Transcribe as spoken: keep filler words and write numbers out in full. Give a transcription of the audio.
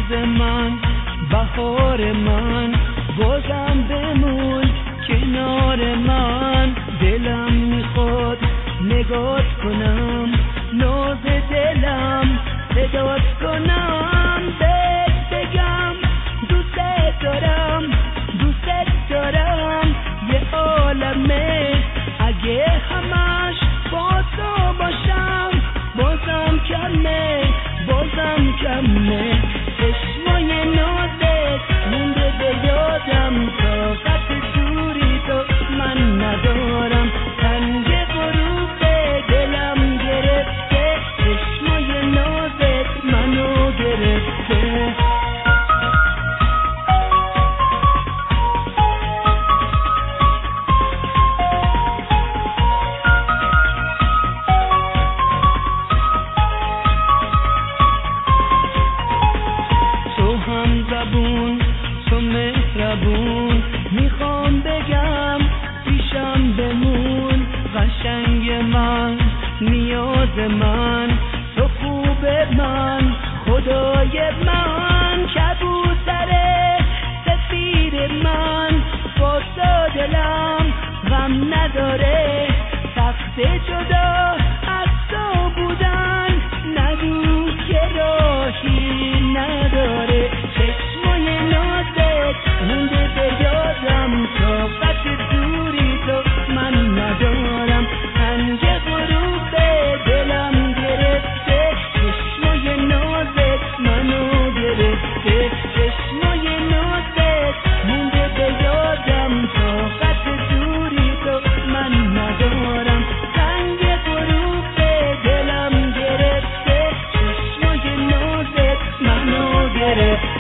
من بهار من بازم بمون کنار من دلم میخواد نگات کنم ناز دلم صدات کنم بهت بگم دوست دارم دوست دارم یه عالمه اگه همش با تو باشم بازم کمه بازم کمه چشمای نازت مونده به یادم طاقت دوری تو من ندارم تنگ غروب دلم گرفته چشمای نازت منو گرفته زبون تو مهربون میخوام بگم پیشم بمون قشنگ من نیاز من تو خوب من خدای من کبوتر سفید من با تو دلم غم نداره سخت جدا از تو بودن نگو که راهی نداره چشمای نازت مونده به یادم طاقت دوری تو من ندارم تنگ غروب دلم گرفته چشمای نازت منو گرفته چشمای نازت مونده به یادم طاقت دوری تو من ندارم تنگ غروب دلم گرفته چشمای نازت منو گرفته